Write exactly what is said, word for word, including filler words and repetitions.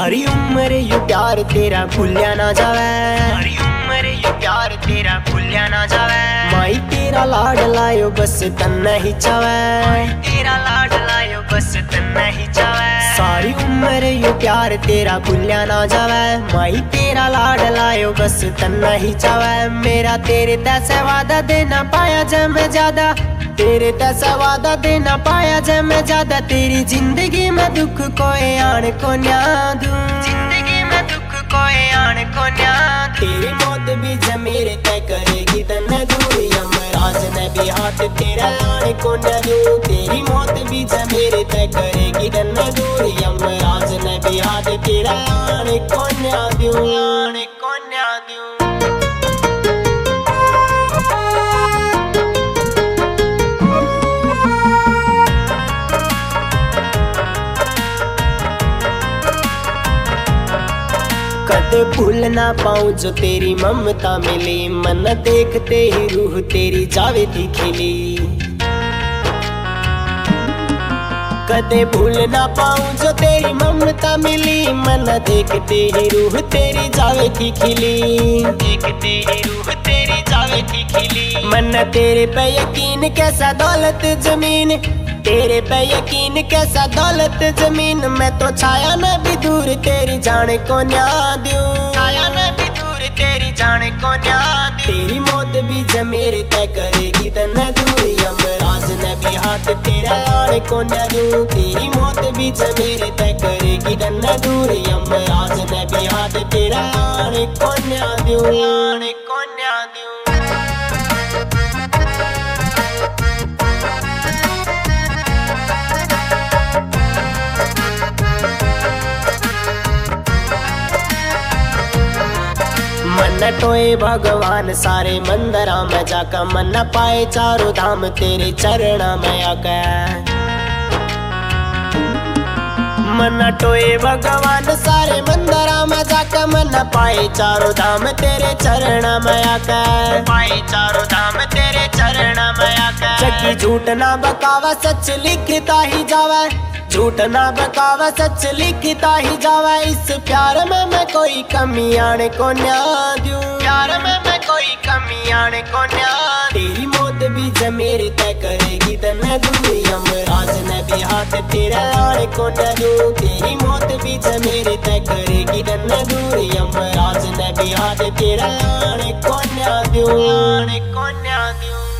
सारी उम्र यू प्यार तेरा भूलिया ना जावे, सारी उम्र यू प्यार तेरा भूलिया ना जावे। माई तेरा लाड लायो बस तन्ने ही चावे, माई तेरा लाड लायो बस तन्ने ही चावे। सारी उम्र यू प्यार तेरा भूलिया ना जावे, माई तेरा लाड लायो बस तन्ने ही चावे। मेरा तेरे तैसे वादा देना पाया जब मैं ज्यादा, तेरे तैसा वादा देना पाया जब मैं ज्यादा। तेरी जिंदगी में दुख कोई आन को न्या दूं, जिंदगी में दुख कोई आन को न्या दूं। तेरी मौत भी जब मेरे तय करेगी तन्ने दूरी, यमराज ने भी हाथ तेरा आने को न्या दूं। तेरी मौत भी जब मेरे तय करेगी तन्ने दूरी, यमराज ने भी हाथ तेरा आने को न्या दूं, आने को न्या दूं। कदे भूल ना पाऊं जो तेरी ममता मिली, मन देखते ही रूह तेरी जावे थी खिली। कदे भूल ना पाऊं जो तेरी ममता मिली, मन देखते ही रूह तेरी जावे थी खिली, देखते ही रूह तेरी जावे थी खिली। मन तेरे पे यकीन कैसा दौलत जमीन, तेरे पे यकीन कैसा दौलत जमीन। मैं तो छाया न भी दूर तेरी जाने को न्या दूं, छाया न भी दूर तेरी जाने को न्या दूं। तेरी मौत भी जब मेरे तय करेगी तन्ने दूर, यमराज ने भी हाथ तेरा आने को न्या दूं। तेरी मौत भी जब मेरे तय करेगी तन्ने दूर, यमराज ने भी हाथ तेरा आने को न्या दूं, आने को न्या दूं। मन टोए भगवान सारे मंदिरा में जाकर, मन पाए चारों धाम तेरे चरणा में आकर। मन टोए भगवान सारे मंदिरा में जाकर, मन पाए चारों धाम तेरे चरणा में आकर, पाए चारों धाम तेरे चरणा में आकर। जगी झूठ ना बकावा सच लिखता ही जावे, झूठ ना बकावा सच लिखता ही जावा। इस प्यार में मैं कोई कमी आने को न्या दूं, प्यार में मैं कोई कमी आने को न्या। तेरी मौत भी जब मेरे तय करेगी तन्ने दूर, यमराज ने भी हाथ तेरा आने को न्या दूं। तेरी मौत भी जब मेरे तय करेगी तन्ने दूर, यमराज ने भी हाथ तेरा आने को न्या दूं, आने को न्या दूं।